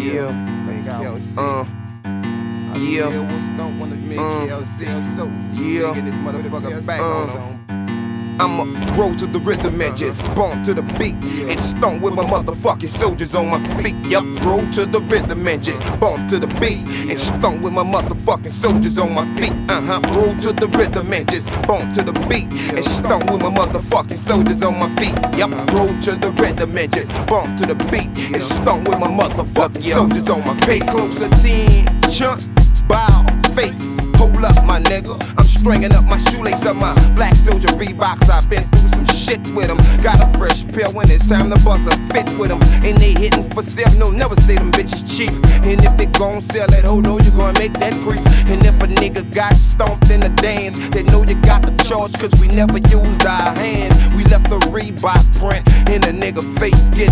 Yeah. I'ma roll to the rhythm and just bump to the beat and stomp with my motherfucking soldiers on my feet. Yup, roll to the rhythm and just bump to the beat and stomp with my motherfucking soldiers on my feet. Roll to the rhythm and just bump to the beat and stomp with my motherfucking soldiers on my feet. Yup, roll to the rhythm and just bump to the beat and stomp with my motherfucking soldiers on my feet. Pay close attention, bow face. Hold up, my nigga. I'm stringing up my shoelace on my black soldier Reeboks. I've been through some shit with them. Got a fresh pair when it's time to bust a fit with them. And they hitting for sale, no, never say them bitches cheap. And if they gon' sell that hoe, know you gon' make that creep. And if a nigga got stomped in the dance, they know you got the charge, cause we never used our hands. We left the Reebok print in a nigga face, get